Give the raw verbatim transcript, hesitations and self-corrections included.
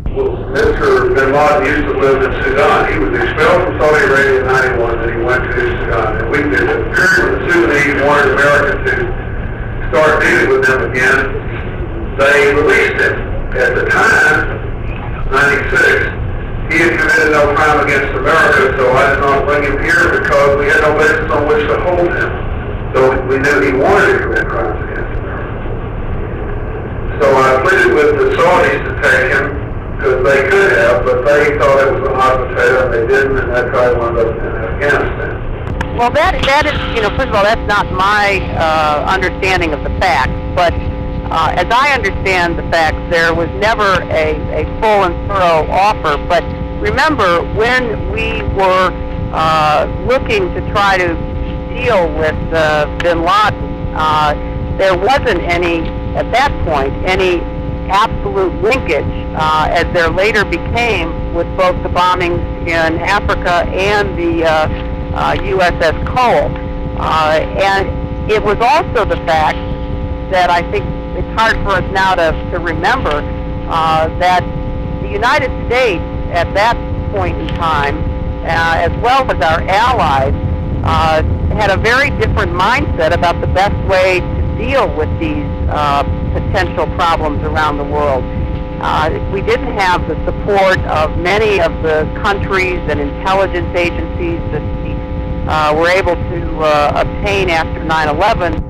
Well, Mister Bin Laden used to live in Sudan. He was expelled from Saudi Arabia in ninety-one, and he went to Sudan. And we did a period when the Sudanese wanted America to start dealing with them again. They released him. At the time, ninety-six, he had committed no crime against America, so I did not bring him here because we had no basis on which to hold him. So we knew he wanted to commit crimes against America. So I pleaded with the Saudis to take him, because they could have, but they thought it was a hot potato, and they didn't, and that's how he wound up in Afghanistan. Well, that that is, you know, first of all, that's not my uh, understanding of the facts, but uh, as I understand the facts, there was never a, a full and thorough offer. But remember, when we were uh, looking to try to deal with uh, Bin Laden, uh, there wasn't any, at that point, any absolute linkage, uh, as there later became with both the bombings in Africa and the uh, uh, U S S Cole. Uh, and it was also the fact that I think it's hard for us now to, to remember uh, that the United States at that point in time, uh, as well as our allies, uh, had a very different mindset about the best way to deal with these uh, potential problems around the world. Uh, we didn't have the support of many of the countries and intelligence agencies that we uh, were able to uh, obtain after nine eleven.